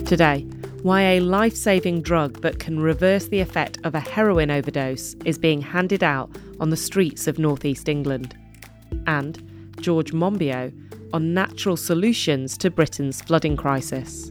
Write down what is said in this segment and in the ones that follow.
Today, why a life-saving drug that can reverse the effect of a heroin overdose is being handed out on the streets of northeast England. And George Monbiot on natural solutions to Britain's flooding crisis.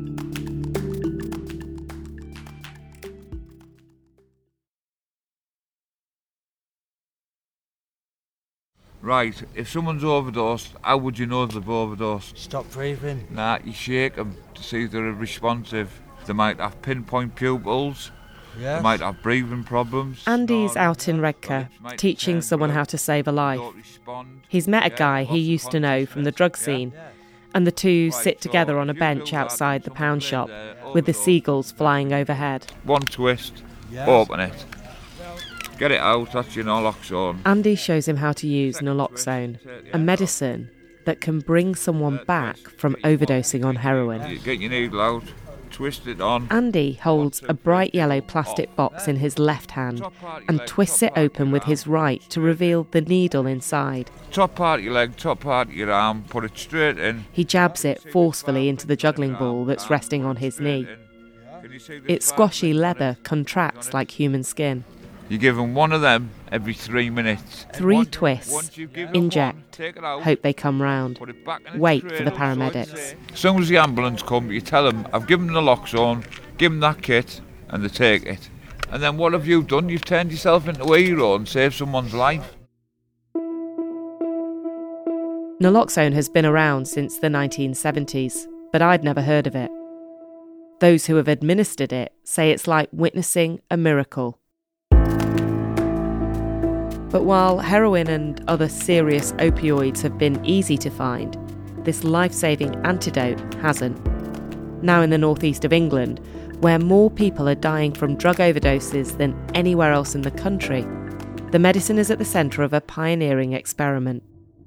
Right, if someone's overdosed, how would you know they've overdosed? Stop breathing. Nah, you shake them to see if they're responsive. They might have pinpoint pupils. Yes. They might have breathing problems. Andy's out in Redcar, teaching someone how to save a life. He's met a guy he used to know from the drug scene, and the two sit together on a bench outside the pound shop, with the seagulls flying overhead. One twist, open it. Get it out, that's your naloxone. Andy shows him how to use naloxone, a medicine that can bring someone back from overdosing on heroin. You get your needle out, twist it on. Andy holds a bright yellow plastic box in his left hand and twists it open with his right to reveal the needle inside. Top part of your leg, top part of your arm, put it straight in. He jabs it forcefully into the juggling ball that's resting on his knee. Its squashy leather contracts like human skin. You give them one of them every 3 minutes. 3 twists, inject, hope they come round, wait for the paramedics. As soon as the ambulance come, you tell them, I've given them the naloxone, give them that kit, and they take it. And then what have you done? You've turned yourself into a hero and saved someone's life. Naloxone has been around since the 1970s, but I'd never heard of it. Those who have administered it say it's like witnessing a miracle. But while heroin and other serious opioids have been easy to find, this life-saving antidote hasn't. Now in the northeast of England, where more people are dying from drug overdoses than anywhere else in the country, the medicine is at the centre of a pioneering experiment.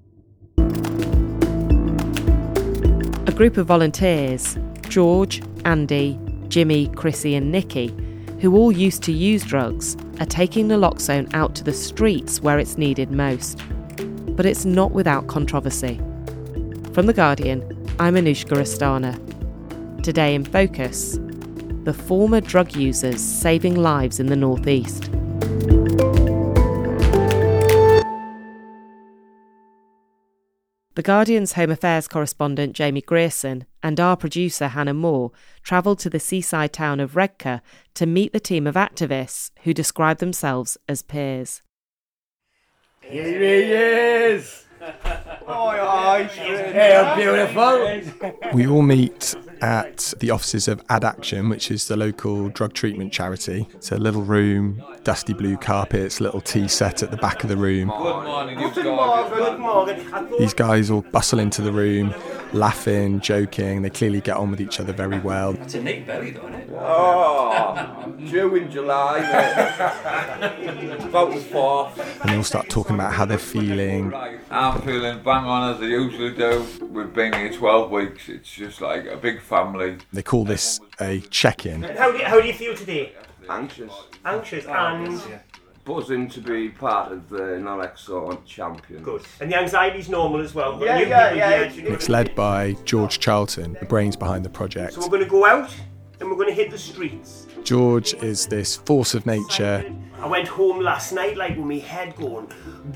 A group of volunteers, George, Andy, Jimmy, Chrissy and Nikki, who all used to use drugs, are taking naloxone out to the streets where it's needed most. But it's not without controversy. From The Guardian, I'm Anushka Rastana. Today in Focus, the former drug users saving lives in the northeast. The Guardian's Home Affairs correspondent Jamie Grierson and our producer Hannah Moore travelled to the seaside town of Redcar to meet the team of activists who describe themselves as peers. Here he is! Hi, How beautiful! We all meet at the offices of Ad Action, which is the local drug treatment charity. It's a little room, dusty blue carpets, little tea set at the back of the room. Good morning, you Good guys. morning. These guys all bustle into the room, laughing, joking. They clearly get on with each other very well. It's a neat belly though, isn't it? Oh, due in July, mate. About the 4th. And they all start talking about how they're feeling. I'm feeling bang on as I usually do. We've been here 12 weeks. It's just like a big family. They call this a check-in. How do you feel today? Anxious And buzzing to be part of the naloxone champions. good. And the anxiety's normal as well. Yeah. It's led by George Charlton, the brains behind the project. So we're going to go out and we're going to hit the streets. George is this force of nature. I went home last night like with my head going,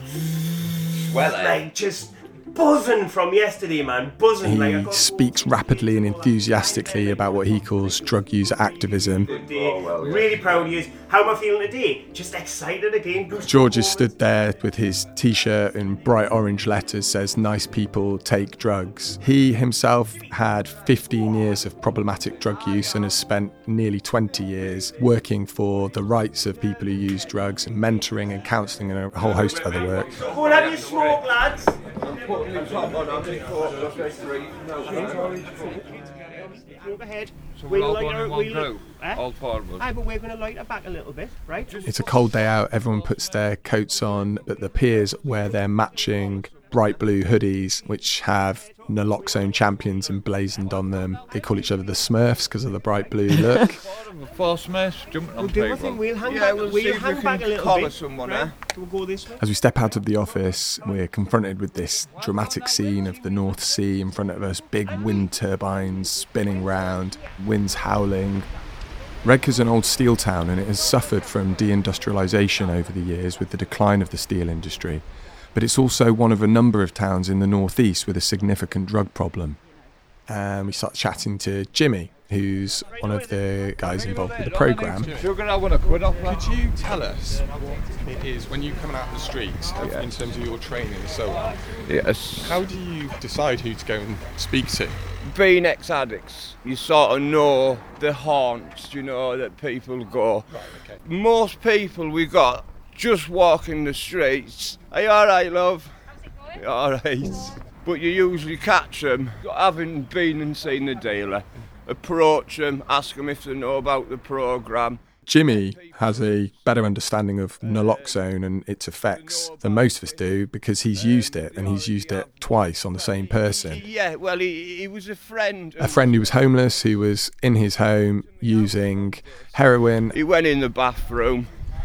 like just buzzing from yesterday, man. Buzzing. He speaks rapidly and enthusiastically about what he calls drug user activism. Really proud of you. How am I feeling today? Just excited again. George has stood there with his t-shirt in bright orange letters says nice people take drugs. He himself had 15 years of problematic drug use and has spent nearly 20 years working for the rights of people who use drugs and mentoring and counselling and a whole host of other work. Go and have your smoke, lads. Overhead. So we're all going in one group, all four of us. But we're going to light it back a little bit, right? It's a cold day out, everyone puts their coats on, but the peers wear their matching bright blue hoodies which have naloxone champions emblazoned on them. They call each other the Smurfs because of the bright blue look. False Smurfs jumping on We'll do a people. thing. We'll hang Yeah, back. we'll We'll see if we hang back can a little collar bit. someone, Right? eh? We'll go this way. As we step out of the office, we're confronted with this dramatic scene of the North Sea in front of us, big wind turbines spinning round, winds howling. Redcar's an old steel town and it has suffered from deindustrialisation over the years with the decline of the steel industry. But it's also one of a number of towns in the northeast with a significant drug problem. And we start chatting to Jimmy, who's one of the guys involved with the programme. Sugar, I want to quit off that. Could you tell us what it is when you come out in the streets in terms of your training and so on? Yes. How do you decide who to go and speak to? Being ex-addicts, you sort of know the haunts, you know, that people go. Right, okay. Most people we got just walking the streets. Are you alright, love? You alright? But you usually catch them, having been and seen the dealer, approach them, ask them if they know about the programme. Jimmy has a better understanding of naloxone and its effects than most of us do because he's used it, and he's used it twice on the same person. Yeah, well, he was a friend. A friend who was homeless, who was in his home using heroin. He went in the bathroom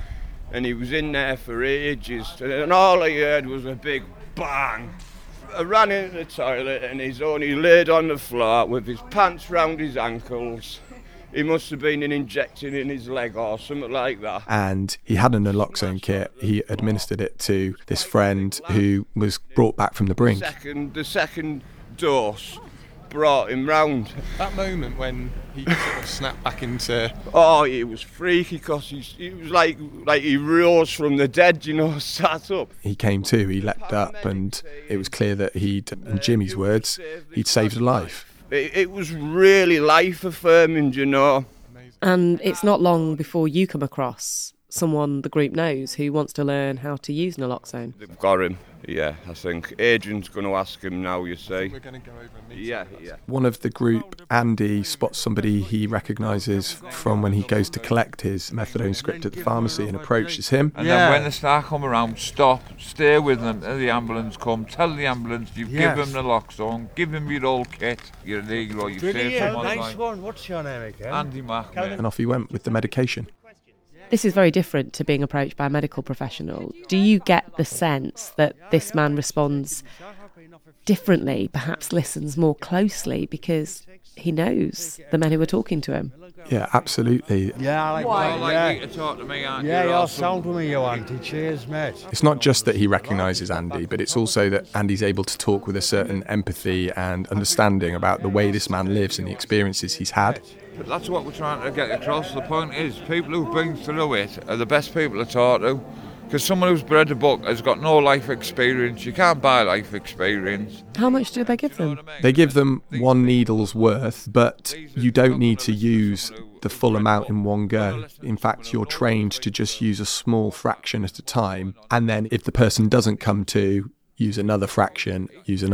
and he was in there for ages, and all I heard was a big bang. I ran into the toilet and he's only laid on the floor with his pants round his ankles. He must have been injecting in his leg or something like that. And he had a naloxone kit. He administered it to this friend who was brought back from the brink. The second dose brought him round. That moment when he sort of snapped back into... Oh, he was freaky because he was like he rose from the dead, you know, sat up. He came to, he leapt up, and it was clear that he'd, in Jimmy's words, he'd saved a life. It was really life affirming, you know. And it's not long before you come across someone the group knows who wants to learn how to use naloxone. They've got him, yeah, I think. Adrian's going to ask him now, you see. We're going to go over and meet Yeah, him. yeah. One of the group, Andy, spots somebody he recognises from when he goes to collect his methadone script at the pharmacy and approaches him. And then when the staff come around, stop, stay with them till the ambulance come, tell the ambulance you've given them naloxone, give him your old kit, you're illegal, or you've saved someone's life. one. What's your name again? Andy Mack, mate. And off he went with the medication. This is very different to being approached by a medical professional. Do you get the sense that this man responds differently, perhaps listens more closely because he knows the men who are talking to him? Yeah, absolutely. Yeah, I like You're that. likely to talk to me, aren't you? Yeah, Or you're some- sound with me, you auntie. Cheers, mate. It's not just that he recognises Andy, but it's also that Andy's able to talk with a certain empathy and understanding about the way this man lives and the experiences he's had. But that's what we're trying to get across. The point is, people who've been through it are the best people to talk to. Because someone who's read a book has got no life experience. You can't buy life experience. How much do they give them? They give them one needle's worth, but you don't need to use the full amount in one go. In fact, you're trained to just use a small fraction at a time. And then if the person doesn't come to, use another fraction,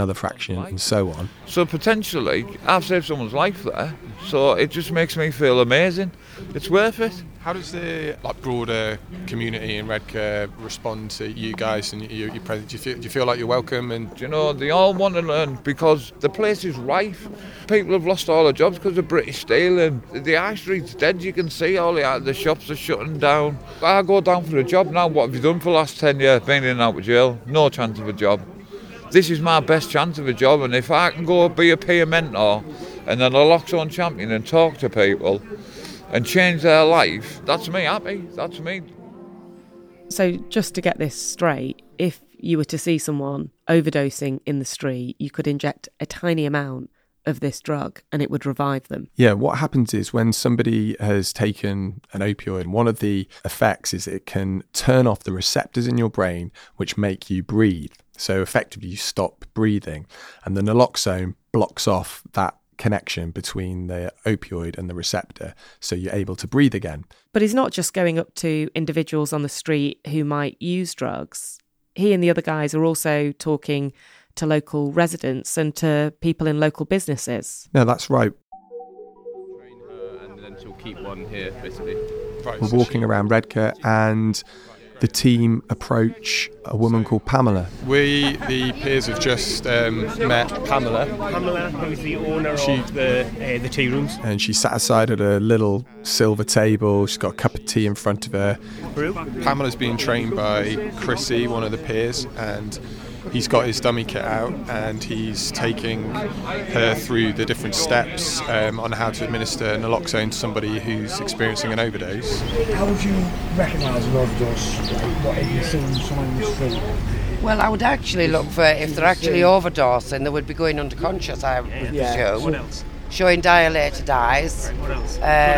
and so on. So potentially, I've saved someone's life there. So it just makes me feel amazing. It's worth it. How does the broader community in Redcar respond to you guys and your presence? Do you feel like you're welcome? And You know, they all want to learn because the place is rife. People have lost all their jobs because of British Steel, and the high street's dead. You can see all the shops are shutting down. I go down for a job now. What have you done for the last 10 years? Been in and out of jail. No chance of a job. This is my best chance of a job, and if I can go be a peer mentor and then a naloxone champion and talk to people and change their life, that's me happy. That's me. So just to get this straight, if you were to see someone overdosing in the street, you could inject a tiny amount of this drug and it would revive them. Yeah, what happens is when somebody has taken an opioid, one of the effects is it can turn off the receptors in your brain which make you breathe. So effectively you stop breathing, and the naloxone blocks off that connection between the opioid and the receptor, so you're able to breathe again. But he's not just going up to individuals on the street who might use drugs. He and the other guys are also talking to local residents and to people in local businesses. No, that's right. Train her and then she'll keep one here, basically. right, We're so walking around Redcar, and the team approach a woman called Pamela. We, the peers, have just met Pamela. Pamela, who's the owner of the tea rooms. And she sat aside at a little silver table. She's got a cup of tea in front of her. Pamela's being trained by Chrissy, one of the peers, and he's got his dummy kit out and he's taking her through the different steps on how to administer naloxone to somebody who's experiencing an overdose. How would you recognise an overdose? What if you're seeing someone in the street? Well, I would actually look for, if they're actually overdosing, they would be going unconscious, I would presume. What else? Showing dilated eyes. What else?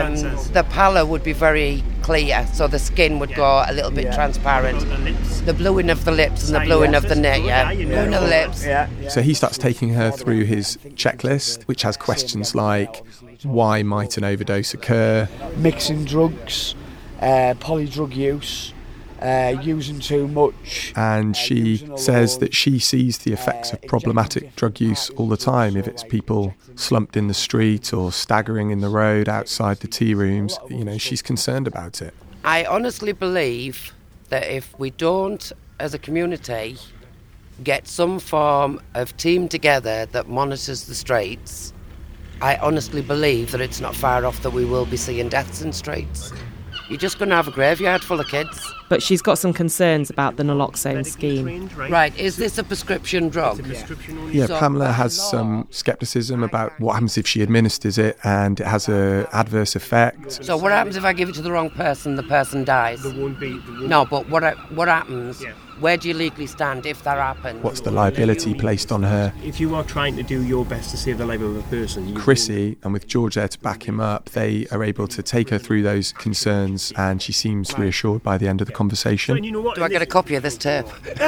The pallor would be very clear, so the skin would go a little bit transparent. The bluing of the lips and the bluing of the neck, bluing of the lips. So he starts taking her through his checklist, which has questions like, why might an overdose occur? Mixing drugs, polydrug use, using too much. And she says that she sees the effects of problematic drug use all the time. If it's people slumped in the street or staggering in the road outside the tea rooms, she's concerned about it. I honestly believe that if we don't, as a community, get some form of team together that monitors the streets, I honestly believe that it's not far off that we will be seeing deaths in streets. You're just going to have a graveyard full of kids. But she's got some concerns about the naloxone scheme. Right, is this a prescription drug? Yeah, Pamela has some scepticism about what happens if she administers it and it has an adverse effect. So what happens if I give it to the wrong person, the person dies? No, but what happens? Yeah. Where do you legally stand if that happens? What's the liability placed on her? If you are trying to do your best to save the life of a person... Chrissy, and with George there to back him up, they are able to take her through those concerns and she seems reassured by the end of the conversation. And you know what? Do I get a copy of this tape?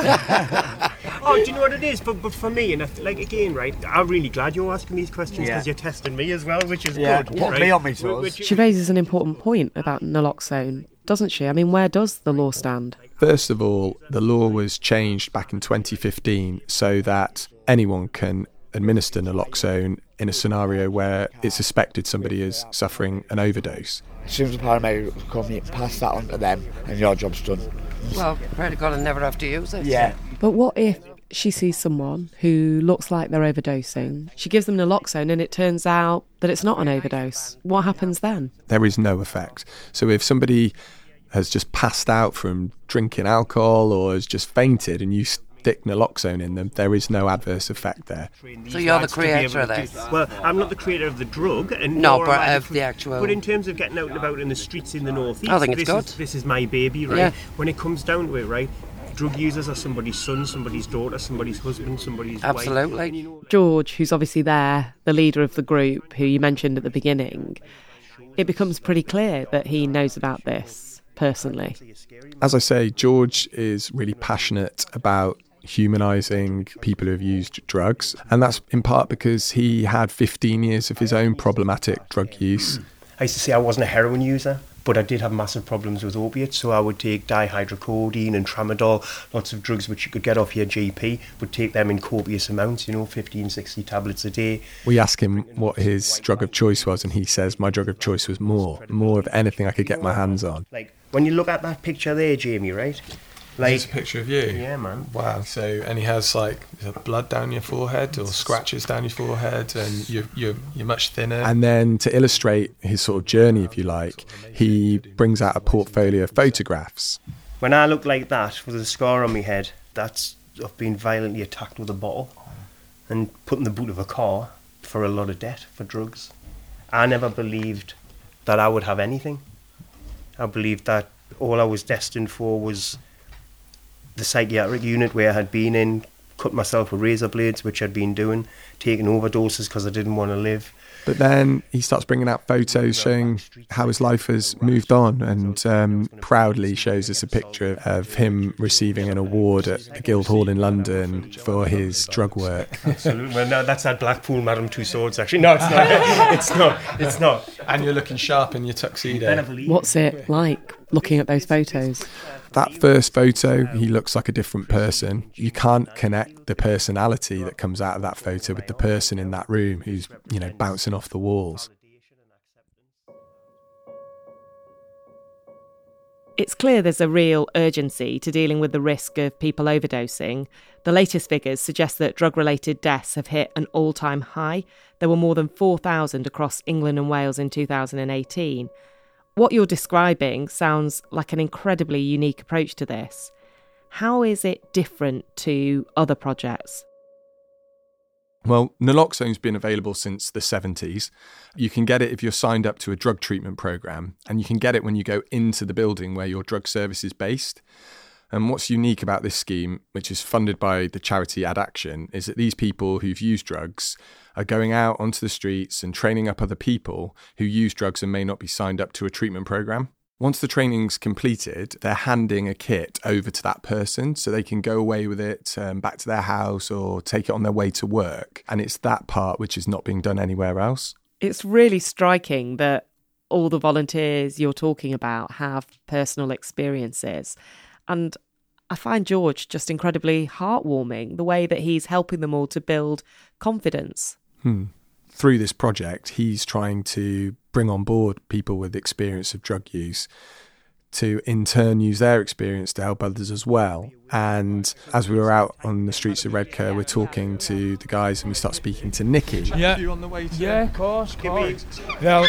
Oh, do you know what it is? But for me, and again, right, I'm really glad you're asking these questions because you're testing me as well, which is good. Put me on me toes. She raises an important point about naloxone, doesn't she? I mean, where does the law stand? First of all, the law was changed back in 2015 so that anyone can administer naloxone in a scenario where it's suspected somebody is suffering an overdose. As soon as the paramedics come, you pass that on to them and your job's done. Well, pray to God I never have to use it. Yeah. But what if she sees someone who looks like they're overdosing, she gives them naloxone and it turns out that it's not an overdose? What happens then? There is no effect. So if somebody has just passed out from drinking alcohol or has just fainted and you stick naloxone in them, there is no adverse effect there. So you're the creator of this? Well, I'm not the creator of the drug. And no, but of the actual... But in terms of getting out and about in the streets in the northeast, I think it's good. This is my baby, right? Yeah. When it comes down to it, right, drug users are somebody's son, somebody's daughter, somebody's husband, somebody's wife. Absolutely. George, who's obviously there, the leader of the group, who you mentioned at the beginning, it becomes pretty clear that he knows about this personally. As I say, George is really passionate about humanising people who have used drugs, and that's in part because he had 15 years of his own problematic drug use. I used to say I wasn't a heroin user, but I did have massive problems with opiates, so I would take dihydrocodeine and tramadol, lots of drugs which you could get off your GP, but take them in copious amounts, 15, 60 tablets a day. We ask him what his drug of choice was, and he says, my drug of choice was more of anything I could get my hands on. Like, when you look at that picture there, Jamie, right? Like, is this a picture of you? Yeah, man. Wow. So, and he has blood down your forehead or scratches down your forehead, and you're much thinner. And then to illustrate his sort of journey, if you like, he brings out a portfolio of photographs. When I look like that with a scar on my head, that's of being violently attacked with a bottle and put in the boot of a car for a lot of debt for drugs. I never believed that I would have anything. I believed that all I was destined for was the psychiatric unit where I had been in, cut myself with razor blades, which I'd been doing, taking overdoses because I didn't want to live. But then he starts bringing out photos showing how his life has moved on, and proudly shows us a picture of him receiving an award at the Guildhall in London for his drug work. Absolutely. Well, no, that's at Blackpool, Madame Tussauds, actually. No, it's not. It's not. And you're looking sharp in your tuxedo. What's it like looking at those photos? That first photo, he looks like a different person. You can't connect the personality that comes out of that photo with the person in that room who's, bouncing off the walls. It's clear there's a real urgency to dealing with the risk of people overdosing. The latest figures suggest that drug-related deaths have hit an all-time high. There were more than 4,000 across England and Wales in 2018. What you're describing sounds like an incredibly unique approach to this. How is it different to other projects? Well, naloxone's been available since the 70s. You can get it if you're signed up to a drug treatment program, and you can get it when you go into the building where your drug service is based. And what's unique about this scheme, which is funded by the charity Addaction, is that these people who've used drugs are going out onto the streets and training up other people who use drugs and may not be signed up to a treatment program. Once the training's completed, they're handing a kit over to that person so they can go away with it back to their house or take it on their way to work. And it's that part which is not being done anywhere else. It's really striking that all the volunteers you're talking about have personal experiences. And I find George just incredibly heartwarming, the way that he's helping them all to build confidence. Through this project, he's trying to bring on board people with experience of drug use to in turn use their experience to help others as well. And as we were out on the streets of Redcar, we're talking to the guys and we start speaking to Nicky. Yeah, of course. Well,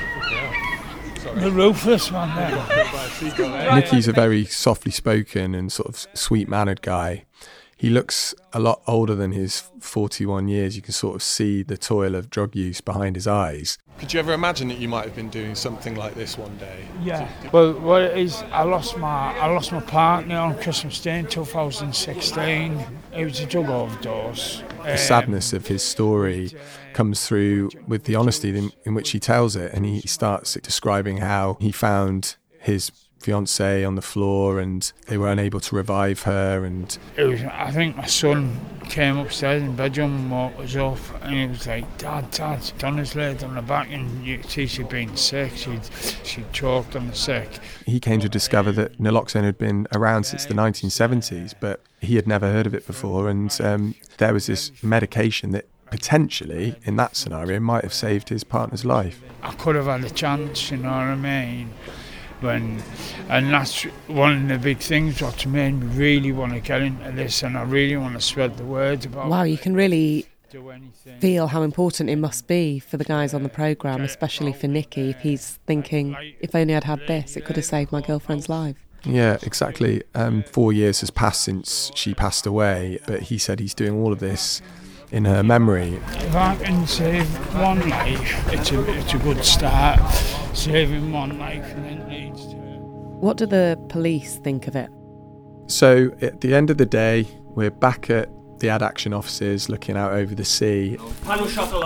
the ruthless one there. Nicky's a very softly spoken and sort of sweet-mannered guy. He looks a lot older than his 41 years. You can sort of see the toil of drug use behind his eyes. Could you ever imagine that you might have been doing something like this one day? Yeah. Well, what it is, I lost my partner on Christmas Day in 2016. It was a drug overdose. The sadness of his story comes through with the honesty in which he tells it, and he starts describing how he found his fiancée on the floor and they were unable to revive her. And I think my son came upstairs in the bedroom and woke us up, and he was like, Dad, Donna's laid on the back and you see she'd been sick, she'd choked on the sick. He came to discover that naloxone had been around since the 1970s, but he had never heard of it before, and there was this medication that potentially, in that scenario, might have saved his partner's life. I could have had a chance, you know what I mean? And that's one of the big things what's made me really want to get into this, and I really want to spread the word about it. Wow, you can really feel how important it must be for the guys on the programme, especially for Nicky, if he's thinking, if only I'd had this, it could have saved my girlfriend's life. Yeah, exactly. 4 years has passed since she passed away, but he said he's doing all of this in her memory. If I can save one life, it's a good start. Saving one life and then leads to... What do the police think of it? So at the end of the day, we're back at the Addaction offices looking out over the sea. Chocolate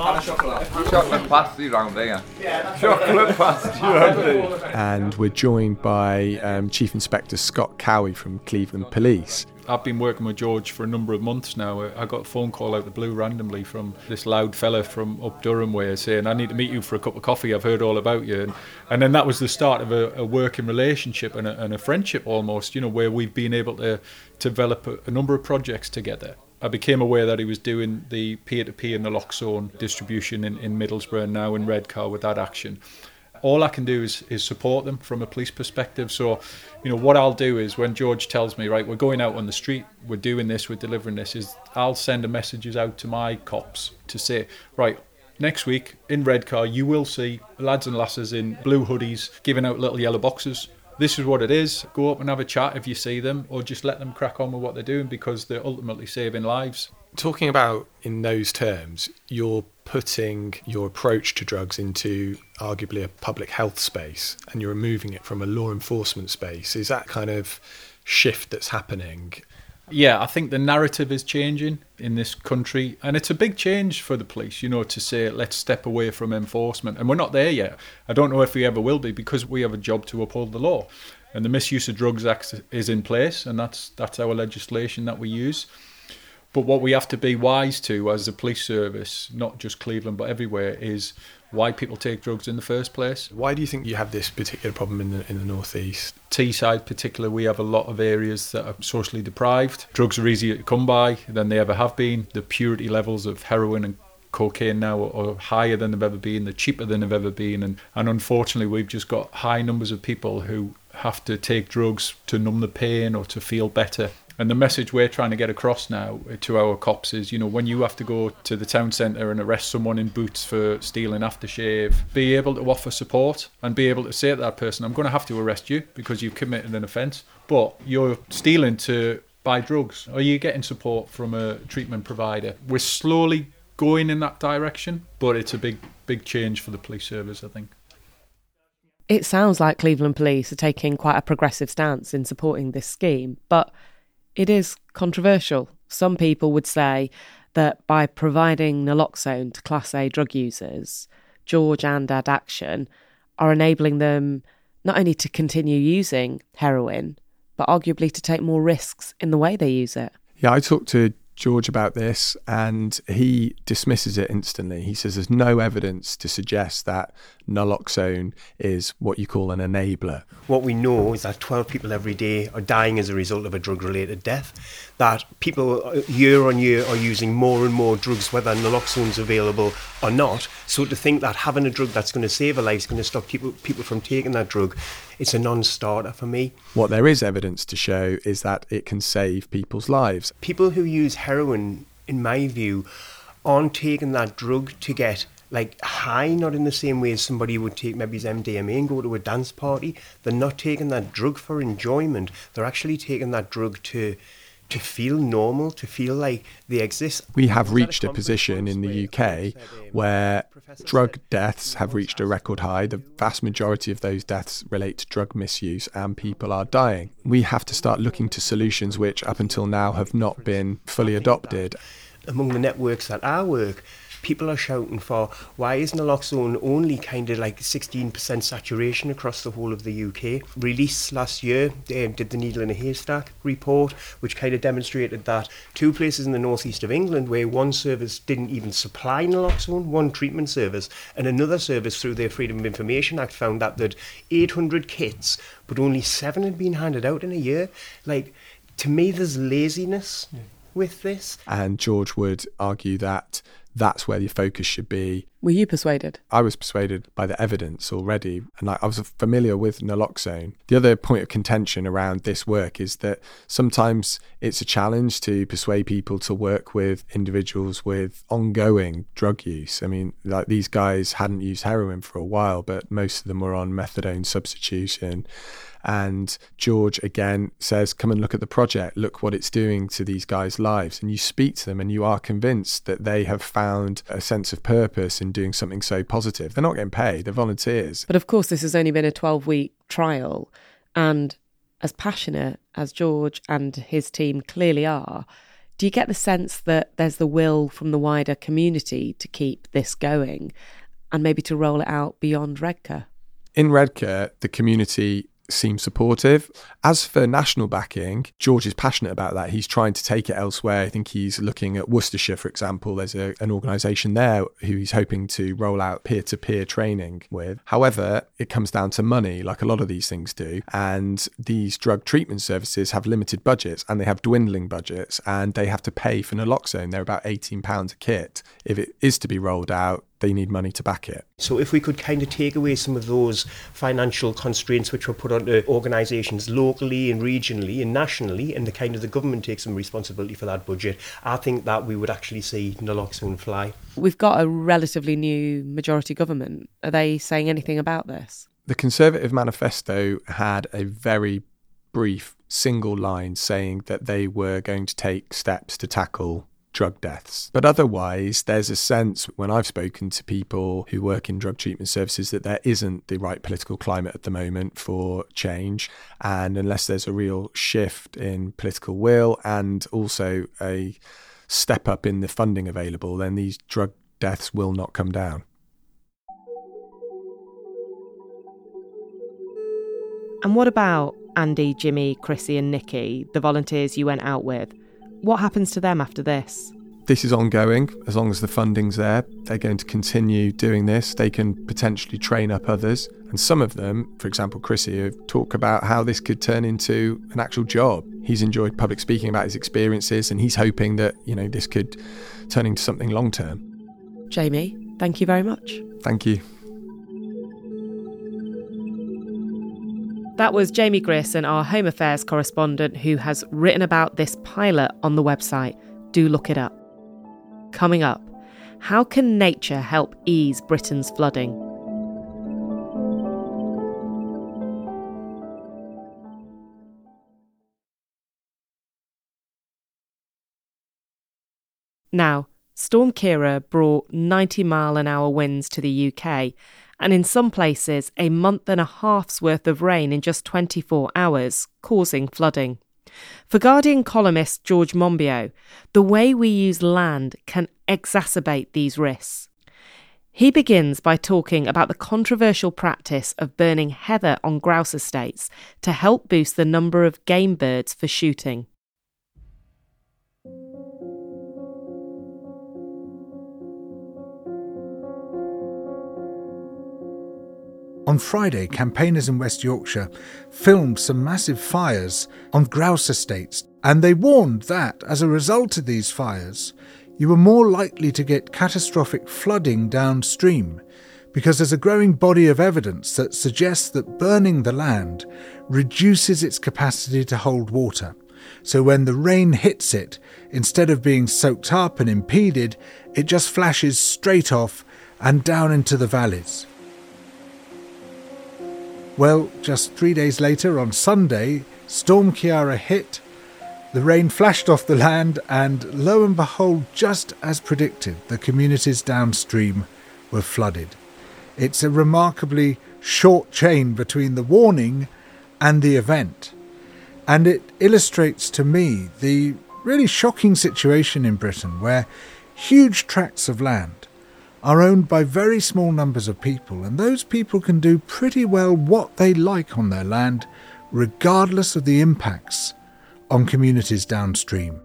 pasty round there. Chocolate pasty round there. And we're joined by Chief Inspector Scott Cowie from Cleveland Police. I've been working with George for a number of months now. I got a phone call out the blue randomly from this loud fella from up Durham way saying, I need to meet you for a cup of coffee, I've heard all about you. And then that was the start of a working relationship and a friendship almost, you know, where we've been able to develop a number of projects together. I became aware that he was doing the peer-to-peer naloxone distribution in Middlesbrough and now in Redcar with Addaction. All I can do is support them from a police perspective. So, you know, what I'll do is when George tells me, right, we're going out on the street, we're doing this, we're delivering this, is I'll send the messages out to my cops to say, right, next week in Redcar, you will see lads and lasses in blue hoodies giving out little yellow boxes. This is what it is. Go up and have a chat if you see them, or just let them crack on with what they're doing because they're ultimately saving lives. Talking about in those terms, you're putting your approach to drugs into arguably a public health space and you're removing it from a law enforcement space. Is that kind of shift that's happening? Yeah, I think the narrative is changing in this country, and it's a big change for the police, you know, to say let's step away from enforcement, and we're not there yet. I don't know if we ever will be because we have a job to uphold the law, and the Misuse of Drugs Act is in place, and that's our legislation that we use. But what we have to be wise to as a police service, not just Cleveland but everywhere, is why people take drugs in the first place. Why do you think you have this particular problem in the northeast? Teesside particular, we have a lot of areas that are socially deprived. Drugs are easier to come by than they ever have been. The purity levels of heroin and cocaine now are higher than they've ever been. They're cheaper than they've ever been. And unfortunately, we've just got high numbers of people who have to take drugs to numb the pain or to feel better. And the message we're trying to get across now to our cops is, when you have to go to the town centre and arrest someone in Boots for stealing aftershave, be able to offer support and be able to say to that person, I'm going to have to arrest you because you've committed an offence, but you're stealing to buy drugs. Are you getting support from a treatment provider? We're slowly going in that direction, but it's a big change for the police service, I think. It sounds like Cleveland Police are taking quite a progressive stance in supporting this scheme, but it is controversial. Some people would say that by providing naloxone to Class A drug users, George and Addaction are enabling them not only to continue using heroin, but arguably to take more risks in the way they use it. Yeah, I talked to George about this and he dismisses it instantly. He says there's no evidence to suggest that naloxone is what you call an enabler. What we know is that 12 people every day are dying as a result of a drug-related death, that people year on year are using more and more drugs, whether naloxone's available or not. So to think that having a drug that's going to save a life is going to stop people from taking that drug, it's a non-starter for me. What there is evidence to show is that it can save people's lives. People who use heroin, in my view, aren't taking that drug to get high, not in the same way as somebody would take maybe his MDMA and go to a dance party. They're not taking that drug for enjoyment. They're actually taking that drug to feel normal, to feel like they exist. We have reached a position in the UK where drug deaths have reached a record high. The vast majority of those deaths relate to drug misuse and people are dying. We have to start looking to solutions which up until now have not been fully adopted. Among the networks that I work, people are shouting for, why is naloxone only kind of 16% saturation across the whole of the UK? Released last year, did the Needle in a Haystack report, which kind of demonstrated that 2 places in the northeast of England where one service didn't even supply naloxone, one treatment service, and another service through their Freedom of Information Act found that there'd 800 kits, but only 7 had been handed out in a year. To me, there's laziness with this. And George would argue that that's where the focus should be. Were you persuaded? I was persuaded by the evidence already, and I was familiar with naloxone. The other point of contention around this work is that sometimes it's a challenge to persuade people to work with individuals with ongoing drug use. I mean, these guys hadn't used heroin for a while, but most of them were on methadone substitution. And George, again, says, come and look at the project. Look what it's doing to these guys' lives. And you speak to them and you are convinced that they have found a sense of purpose in doing something so positive. They're not getting paid. They're volunteers. But of course, this has only been a 12-week trial. And as passionate as George and his team clearly are, do you get the sense that there's the will from the wider community to keep this going and maybe to roll it out beyond Redcar? In Redcar, the community seem supportive. As for national backing, George is passionate about that. He's trying to take it elsewhere. I think he's looking at Worcestershire, for example. There's an organisation there who he's hoping to roll out peer-to-peer training with. However, it comes down to money, like a lot of these things do. And these drug treatment services have limited budgets and they have dwindling budgets and they have to pay for naloxone. They're about £18 a kit. If it is to be rolled out, they need money to back it. So if we could kind of take away some of those financial constraints which were put onto organisations locally and regionally and nationally, and the government takes some responsibility for that budget, I think that we would actually see naloxone fly. We've got a relatively new majority government. Are they saying anything about this? The Conservative manifesto had a very brief single line saying that they were going to take steps to tackle drug deaths. But otherwise, there's a sense when I've spoken to people who work in drug treatment services that there isn't the right political climate at the moment for change. And unless there's a real shift in political will and also a step up in the funding available, then these drug deaths will not come down. And what about Andy, Jimmy, Chrissy and Nikki, the volunteers you went out with? What happens to them after this? This is ongoing. As long as the funding's there, they're going to continue doing this. They can potentially train up others. And some of them, for example, Chrissy, talk about how this could turn into an actual job. He's enjoyed public speaking about his experiences and he's hoping that, this could turn into something long term. Jamie, thank you very much. Thank you. That was Jamie Grierson, our Home Affairs correspondent, who has written about this pilot on the website. Do look it up. Coming up, how can nature help ease Britain's flooding? Now, Storm Ciara brought 90-mile-an-hour winds to the UK, and in some places a month and a half's worth of rain in just 24 hours, causing flooding. For Guardian columnist George Monbiot, the way we use land can exacerbate these risks. He begins by talking about the controversial practice of burning heather on grouse estates to help boost the number of game birds for shooting. On Friday, campaigners in West Yorkshire filmed some massive fires on grouse estates, and they warned that, as a result of these fires, you were more likely to get catastrophic flooding downstream, because there's a growing body of evidence that suggests that burning the land reduces its capacity to hold water. So when the rain hits it, instead of being soaked up and impeded, it just flashes straight off and down into the valleys. Well, just 3 days later, on Sunday, Storm Ciara hit, the rain flashed off the land, and lo and behold, just as predicted, the communities downstream were flooded. It's a remarkably short chain between the warning and the event. And it illustrates to me the really shocking situation in Britain, where huge tracts of land are owned by very small numbers of people, and those people can do pretty well what they like on their land, regardless of the impacts on communities downstream.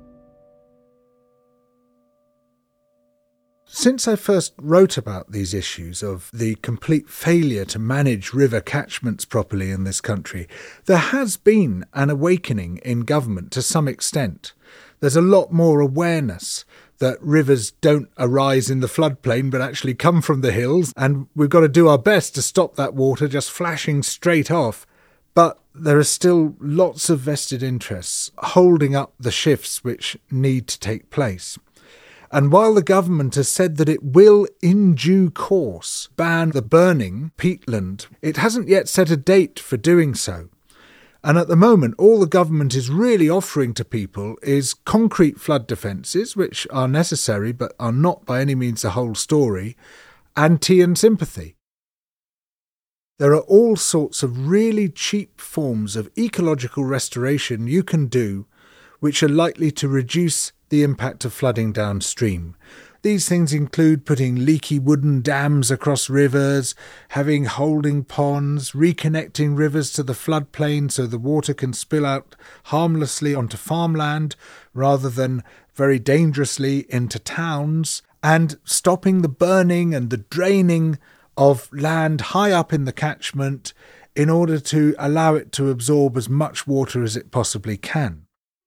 Since I first wrote about these issues of the complete failure to manage river catchments properly in this country, there has been an awakening in government to some extent. There's a lot more awareness that rivers don't arise in the floodplain but actually come from the hills, and we've got to do our best to stop that water just flashing straight off. But there are still lots of vested interests holding up the shifts which need to take place. And while the government has said that it will, in due course, ban the burning peatland, it hasn't yet set a date for doing so. And at the moment, all the government is really offering to people is concrete flood defences, which are necessary but are not by any means the whole story, and tea and sympathy. There are all sorts of really cheap forms of ecological restoration you can do which are likely to reduce the impact of flooding downstream. These things include putting leaky wooden dams across rivers, having holding ponds, reconnecting rivers to the floodplain so the water can spill out harmlessly onto farmland rather than very dangerously into towns, and stopping the burning and the draining of land high up in the catchment in order to allow it to absorb as much water as it possibly can.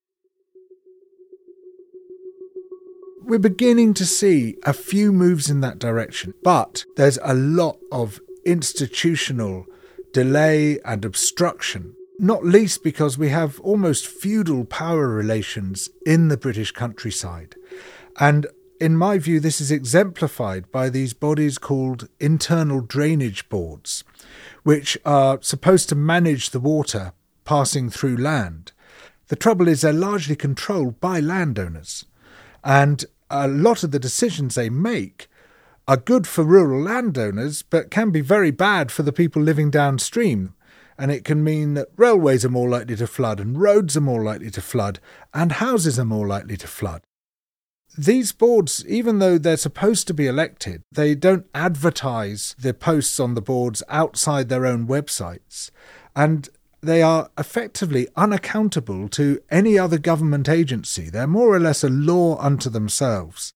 We're beginning to see a few moves in that direction, but there's a lot of institutional delay and obstruction, not least because we have almost feudal power relations in the British countryside. And in my view, this is exemplified by these bodies called internal drainage boards, which are supposed to manage the water passing through land. The trouble is they're largely controlled by landowners, and a lot of the decisions they make are good for rural landowners but can be very bad for the people living downstream. And it can mean that railways are more likely to flood, and roads are more likely to flood, and houses are more likely to flood. These boards, even though they're supposed to be elected, they don't advertise their posts on the boards outside their own websites, and they are effectively unaccountable to any other government agency. They're more or less a law unto themselves.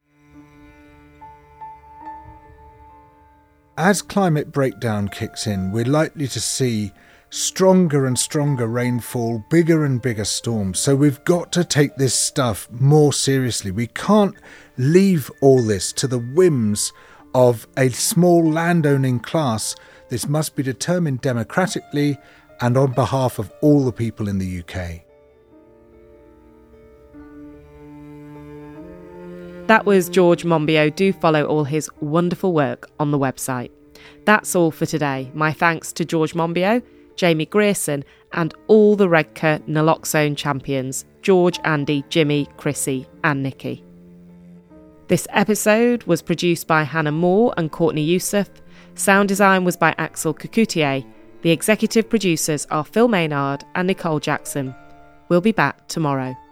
As climate breakdown kicks in, we're likely to see stronger and stronger rainfall, bigger and bigger storms. So we've got to take this stuff more seriously. We can't leave all this to the whims of a small landowning class. This must be determined democratically and on behalf of all the people in the UK. That was George Monbiot. Do follow all his wonderful work on the website. That's all for today. My thanks to George Monbiot, Jamie Grierson, and all the Redcar naloxone champions, George, Andy, Jimmy, Chrissy and Nikki. This episode was produced by Hannah Moore and Courtney Youssef. Sound design was by Axel Cocoutier. The executive producers are Phil Maynard and Nicole Jackson. We'll be back tomorrow.